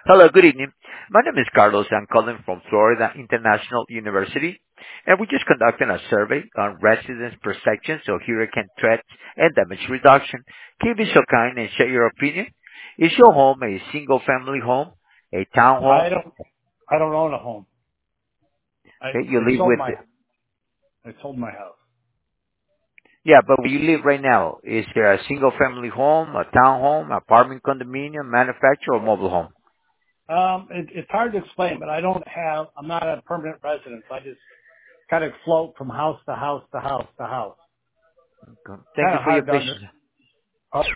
Hello, good evening. My name is Carlos. I'm calling from Florida International University, and we're just conducting a survey on residence perceptions of hurricane threats and damage reduction. Can you be so kind and share your opinion? Is your home a single-family home, a I townhome? don't, I don't own a home. Okay, you I live sold with, my house. yeah, but where you live right now, is there a single-family home, a townhome, apartment condominium, manufactured, or mobile home? It's hard to explain, but I'm not a permanent resident. I just kind of float from house to house to house to house. Okay. Thank Kind you of for your hard to patience.